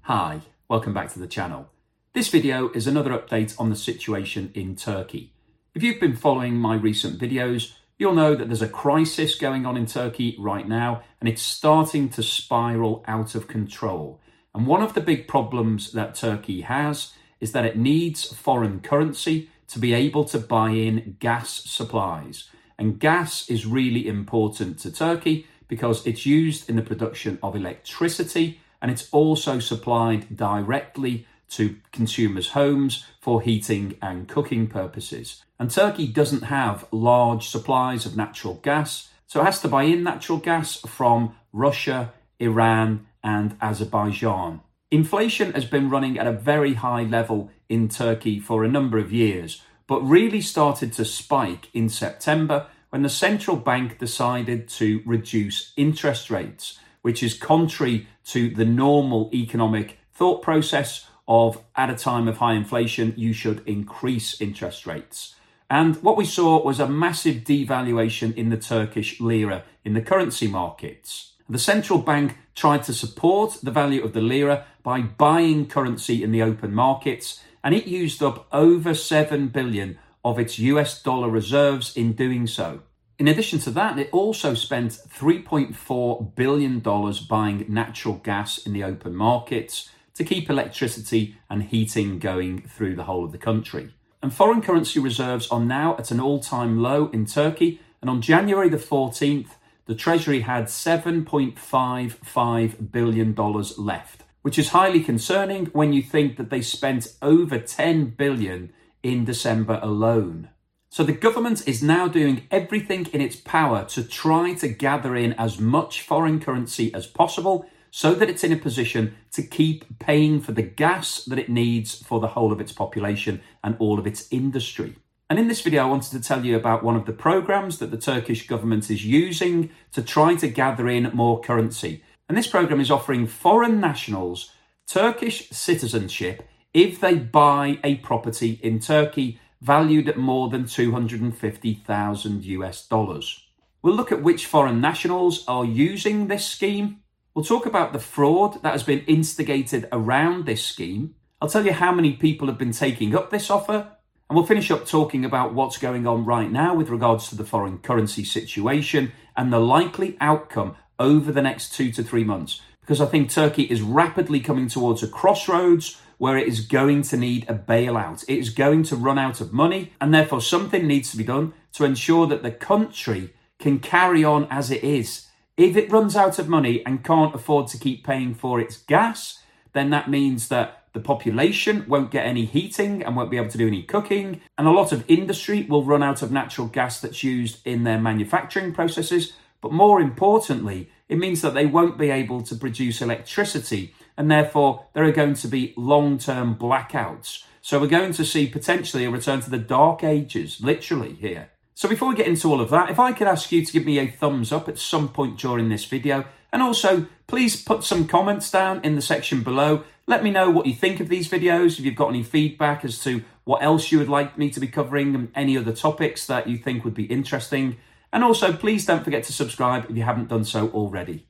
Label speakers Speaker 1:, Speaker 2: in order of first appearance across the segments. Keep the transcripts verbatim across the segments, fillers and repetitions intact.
Speaker 1: Hi, welcome back to the channel. This video is another update on the situation in Turkey. If you've been following my recent videos, you'll know that there's a crisis going on in Turkey right now, and it's starting to spiral out of control. And one of the big problems that Turkey has is that it needs foreign currency to be able to buy in gas supplies. And gas is really important to Turkey because it's used in the production of electricity, and it's also supplied directly to consumers' homes for heating and cooking purposes. And Turkey doesn't have large supplies of natural gas, so it has to buy in natural gas from Russia, Iran, and Azerbaijan. Inflation has been running at a very high level in Turkey for a number of years, but really started to spike in September when the central bank decided to reduce interest rates, which is contrary to the normal economic thought process of, at a time of high inflation, you should increase interest rates. And what we saw was a massive devaluation in the Turkish lira in the currency markets. The central bank tried to support the value of the lira by buying currency in the open markets, and it used up over seven billion of its U S dollar reserves in doing so. In addition to that, it also spent three point four billion dollars buying natural gas in the open markets to keep electricity and heating going through the whole of the country. And foreign currency reserves are now at an all-time low in Turkey, and on January the fourteenth, the Treasury had seven point five five billion dollars left, which is highly concerning when you think that they spent over ten billion dollars in December alone. So the government is now doing everything in its power to try to gather in as much foreign currency as possible so that it's in a position to keep paying for the gas that it needs for the whole of its population and all of its industry. And in this video, I wanted to tell you about one of the programs that the Turkish government is using to try to gather in more currency. And this program is offering foreign nationals Turkish citizenship if they buy a property in Turkey valued at more than two hundred fifty thousand U S dollars. We'll look at which foreign nationals are using this scheme. We'll talk about the fraud that has been instigated around this scheme. I'll tell you how many people have been taking up this offer. And we'll finish up talking about what's going on right now with regards to the foreign currency situation and the likely outcome over the next two to three months. Because I think Turkey is rapidly coming towards a crossroads where it is going to need a bailout. It is going to run out of money, and therefore something needs to be done to ensure that the country can carry on as it is. If it runs out of money and can't afford to keep paying for its gas, then that means that the population won't get any heating and won't be able to do any cooking, and a lot of industry will run out of natural gas that's used in their manufacturing processes. But more importantly, it means that they won't be able to produce electricity, and therefore there are going to be long-term blackouts. So we're going to see potentially a return to the dark ages, literally here. So before we get into all of that, if I could ask you to give me a thumbs up at some point during this video, and also please put some comments down in the section below. Let me know what you think of these videos, if you've got any feedback as to what else you would like me to be covering and any other topics that you think would be interesting. And also, please don't forget to subscribe if you haven't done so already.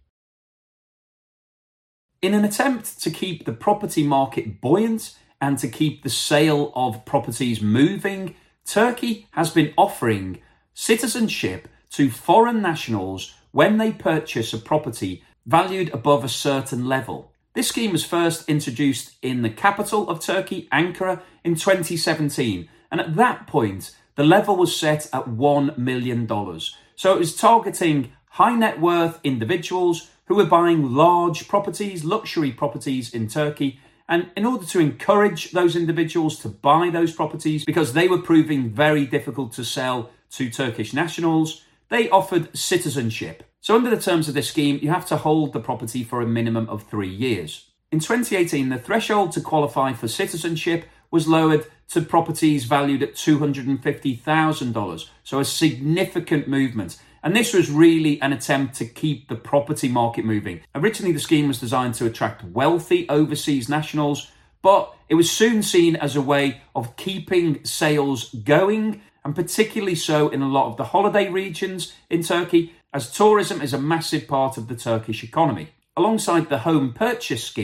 Speaker 1: In an attempt to keep the property market buoyant and to keep the sale of properties moving, Turkey has been offering citizenship to foreign nationals when they purchase a property valued above a certain level. This scheme was first introduced in the capital of Turkey, Ankara, in twenty seventeen. And at that point, the level was set at one million dollars. So it was targeting high net worth individuals who were buying large properties, luxury properties in Turkey. And in order to encourage those individuals to buy those properties, because they were proving very difficult to sell to Turkish nationals, they offered citizenship. So under the terms of this scheme, you have to hold the property for a minimum of three years. In twenty eighteen, the threshold to qualify for citizenship was lowered to properties valued at two hundred fifty thousand dollars. So a significant movement. And this was really an attempt to keep the property market moving. Originally, the scheme was designed to attract wealthy overseas nationals, but it was soon seen as a way of keeping sales going, and particularly so in a lot of the holiday regions in Turkey, as tourism is a massive part of the Turkish economy. Alongside the home purchase scheme,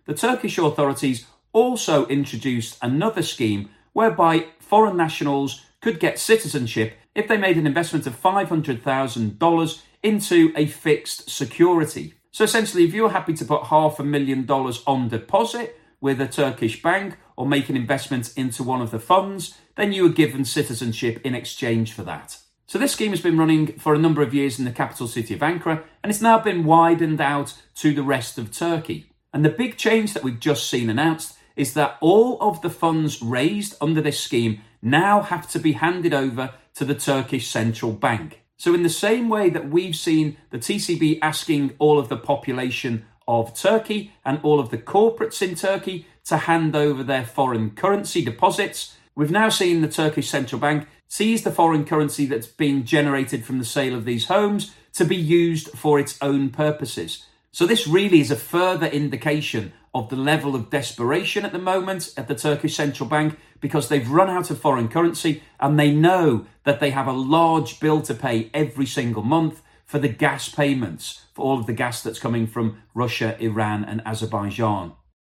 Speaker 1: the Turkish authorities also introduced another scheme whereby foreign nationals could get citizenship if they made an investment of five hundred thousand dollars into a fixed security. So essentially, if you're happy to put half a million dollars on deposit with a Turkish bank or make an investment into one of the funds, then you were given citizenship in exchange for that. So this scheme has been running for a number of years in the capital city of Ankara, and it's now been widened out to the rest of Turkey. And the big change that we've just seen announced is that all of the funds raised under this scheme now have to be handed over to the Turkish Central Bank. So in the same way that we've seen the T C B asking all of the population of Turkey and all of the corporates in Turkey to hand over their foreign currency deposits, we've now seen the Turkish Central Bank seize the foreign currency that's being generated from the sale of these homes to be used for its own purposes. So this really is a further indication of the level of desperation at the moment at the Turkish Central Bank, because they've run out of foreign currency and they know that they have a large bill to pay every single month for the gas payments, for all of the gas that's coming from Russia, Iran and Azerbaijan.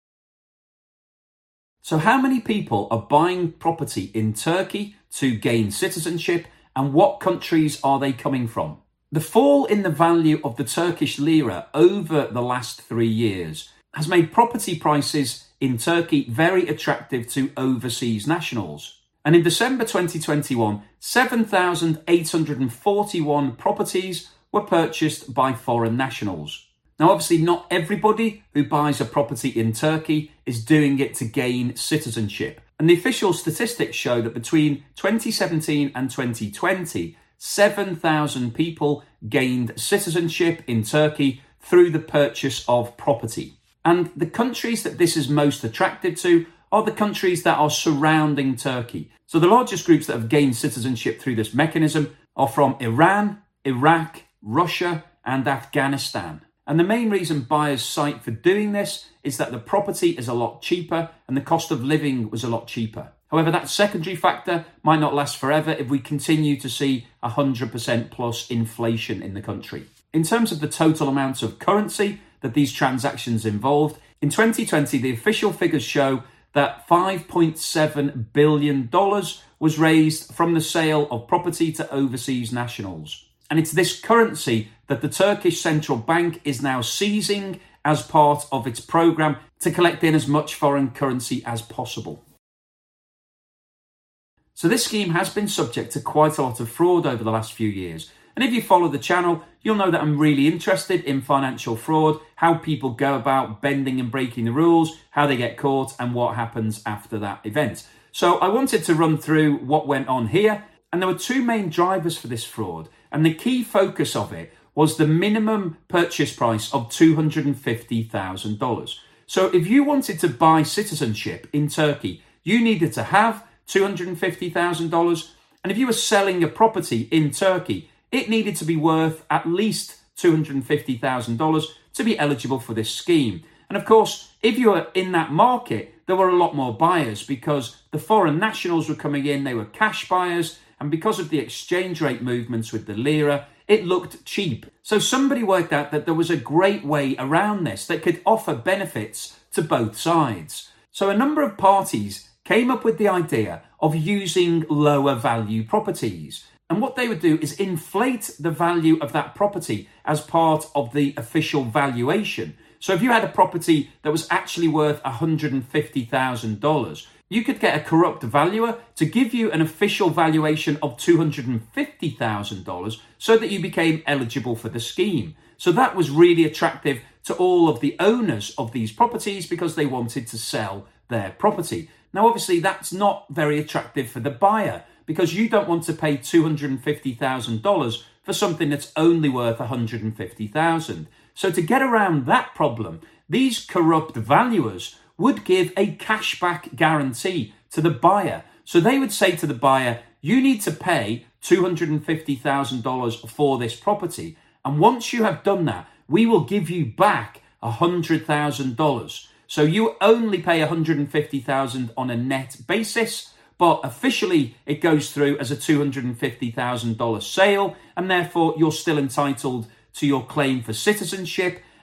Speaker 1: So how many people are buying property in Turkey to gain citizenship, and what countries are they coming from? The fall in the value of the Turkish lira over the last three years has made property prices in Turkey very attractive to overseas nationals. And in December twenty twenty-one, seven thousand eight hundred forty-one properties were purchased by foreign nationals. Now, obviously, not everybody who buys a property in Turkey is doing it to gain citizenship. And the official statistics show that between twenty seventeen and twenty twenty, seven thousand people gained citizenship in Turkey through the purchase of property. And the countries that this is most attractive to are the countries that are surrounding Turkey. So the largest groups that have gained citizenship through this mechanism are from Iran, Iraq, Russia, and Afghanistan. And the main reason buyers cite for doing this is that the property is a lot cheaper and the cost of living was a lot cheaper. However, that secondary factor might not last forever if we continue to see one hundred percent plus inflation in the country. In terms of the total amounts of currency that these transactions involved, in twenty twenty, the official figures show that five point seven billion dollars was raised from the sale of property to overseas nationals. And it's this currency that the Turkish Central Bank is now seizing as part of its program to collect in as much foreign currency as possible. So this scheme has been subject to quite a lot of fraud over the last few years. And if you follow the channel, you'll know that I'm really interested in financial fraud, how people go about bending and breaking the rules, how they get caught, and what happens after that event. So I wanted to run through what went on here. And there were two main drivers for this fraud. And the key focus of it was the minimum purchase price of two hundred fifty thousand dollars. So if you wanted to buy citizenship in Turkey, you needed to have two hundred fifty thousand dollars. And if you were selling a property in Turkey, it needed to be worth at least two hundred fifty thousand dollars to be eligible for this scheme. And of course, if you were in that market, there were a lot more buyers because the foreign nationals were coming in, they were cash buyers. And because of the exchange rate movements with the lira, it looked cheap. So somebody worked out that there was a great way around this that could offer benefits to both sides. So a number of parties came up with the idea of using lower value properties. And what they would do is inflate the value of that property as part of the official valuation. So if you had a property that was actually worth one hundred fifty thousand dollars, you could get a corrupt valuer to give you an official valuation of two hundred fifty thousand dollars so that you became eligible for the scheme. So that was really attractive to all of the owners of these properties because they wanted to sell their property. Now, obviously, that's not very attractive for the buyer because you don't want to pay two hundred fifty thousand dollars for something that's only worth one hundred fifty thousand dollars. So to get around that problem, these corrupt valuers would give a cashback guarantee to the buyer. So they would say to the buyer, you need to pay two hundred fifty thousand dollars for this property. And once you have done that, we will give you back one hundred thousand dollars. So you only pay one hundred fifty thousand dollars on a net basis, but officially it goes through as a two hundred fifty thousand dollars sale, and therefore you're still entitled to your claim for citizenship.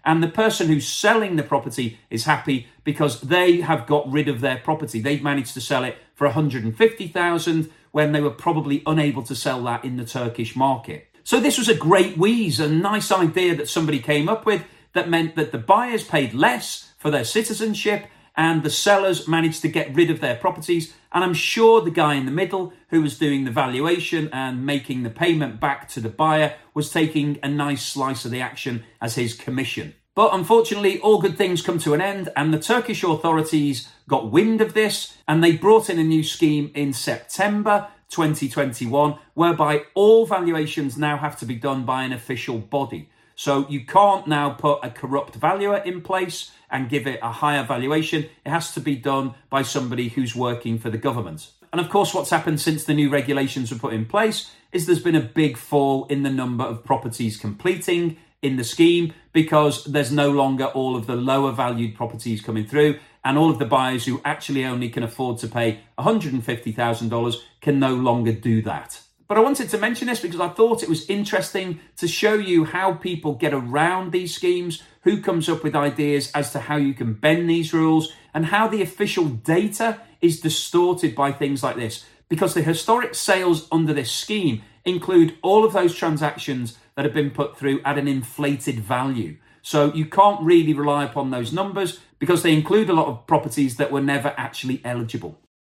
Speaker 1: And the person who's selling the property is happy because they have got rid of their property. They've managed to sell it for one hundred fifty thousand when they were probably unable to sell that in the Turkish market. So this was a great wheeze, a nice idea that somebody came up with that meant that the buyers paid less for their citizenship and the sellers managed to get rid of their properties. And I'm sure the guy in the middle who was doing the valuation and making the payment back to the buyer was taking a nice slice of the action as his commission. But unfortunately, all good things come to an end, and the Turkish authorities got wind of this and they brought in a new scheme in September twenty twenty-one, whereby all valuations now have to be done by an official body. So you can't now put a corrupt valuer in place and give it a higher valuation. It has to be done by somebody who's working for the government. And of course, what's happened since the new regulations were put in place is there's been a big fall in the number of properties completing in the scheme because there's no longer all of the lower valued properties coming through, and all of the buyers who actually only can afford to pay one hundred fifty thousand dollars can no longer do that. But I wanted to mention this because I thought it was interesting to show you how people get around these schemes, who comes up with ideas as to how you can bend these rules, and how the official data is distorted by things like this. Because the historic sales under this scheme include all of those transactions that have been put through at an inflated value. So you can't really rely upon those numbers because they include a lot of properties that were never actually eligible.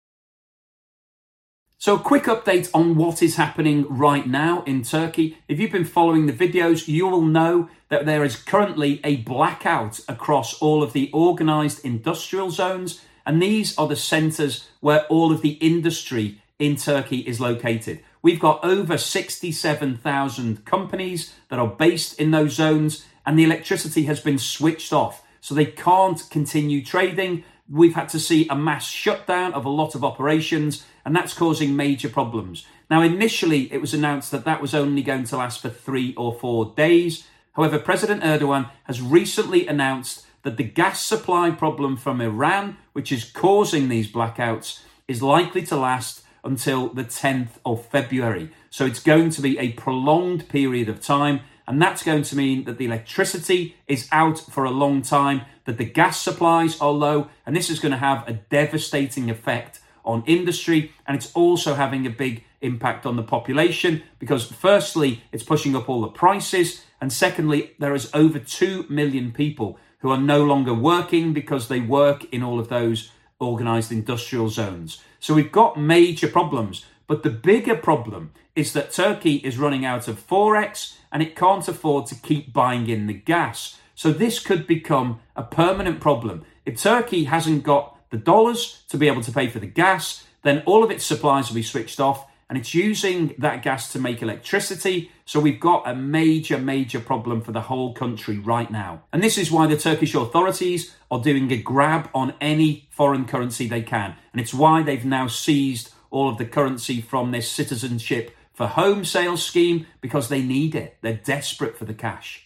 Speaker 1: So a quick update on what is happening right now in Turkey. If you've been following the videos, you will know that there is currently a blackout across all of the organised industrial zones. And these are the centres where all of the industry in Turkey is located. We've got over sixty-seven thousand companies that are based in those zones, and the electricity has been switched off. So they can't continue trading. We've had to see a mass shutdown of a lot of operations, and that's causing major problems. Now, initially, it was announced that that was only going to last for three or four days. However, President Erdogan has recently announced that the gas supply problem from Iran, which is causing these blackouts, is likely to last until the tenth of February. So it's going to be a prolonged period of time, and that's going to mean that the electricity is out for a long time, that the gas supplies are low, and this is going to have a devastating effect on industry, and it's also having a big impact on the population because firstly, it's pushing up all the prices, and secondly, there is over two million people who are no longer working because they work in all of those organised industrial zones. So we've got major problems, but the bigger problem is that Turkey is running out of forex and it can't afford to keep buying in the gas. So this could become a permanent problem. If Turkey hasn't got the dollars to be able to pay for the gas, then all of its supplies will be switched off, and it's using that gas to make electricity. So we've got a major, major problem for the whole country right now. And this is why the Turkish authorities are doing a grab on any foreign currency they can. And it's why they've now seized all of the currency from this citizenship for home sales scheme, because they need it. They're desperate for the cash.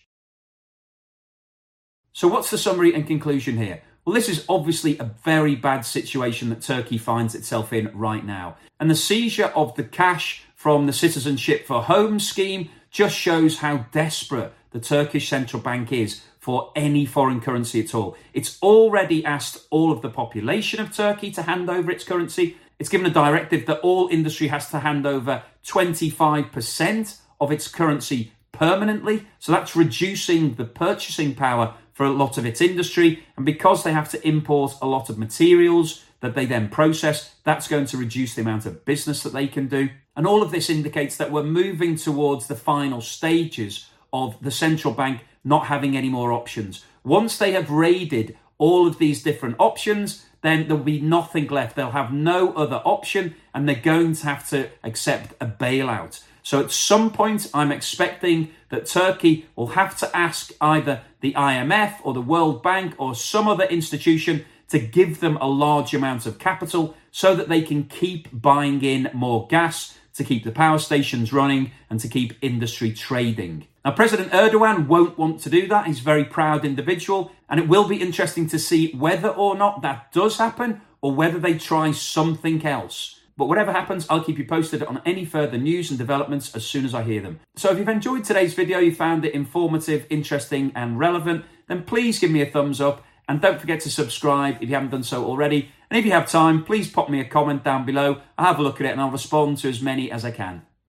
Speaker 1: So what's the summary and conclusion here? Well, this is obviously a very bad situation that Turkey finds itself in right now. And the seizure of the cash from the Citizenship for Home scheme just shows how desperate the Turkish central bank is for any foreign currency at all. It's already asked all of the population of Turkey to hand over its currency. It's given a directive that all industry has to hand over twenty-five percent of its currency permanently. So that's reducing the purchasing power for a lot of its industry. And because they have to import a lot of materials that they then process, that's going to reduce the amount of business that they can do. And all of this indicates that we're moving towards the final stages of the central bank not having any more options. Once they have raided all of these different options, then there'll be nothing left. They'll have no other option, and they're going to have to accept a bailout. So at some point, I'm expecting that Turkey will have to ask either the I M F or the World Bank or some other institution to give them a large amount of capital so that they can keep buying in more gas, to keep the power stations running and to keep industry trading. Now, President Erdogan won't want to do that. He's a very proud individual, and it will be interesting to see whether or not that does happen or whether they try something else. But whatever happens, I'll keep you posted on any further news and developments as soon as I hear them. So if you've enjoyed today's video, you found it informative, interesting and relevant, then please give me a thumbs up and don't forget to subscribe if you haven't done so already. And if you have time, please pop me a comment down below. I'll have a look at it and I'll respond to as many as I can.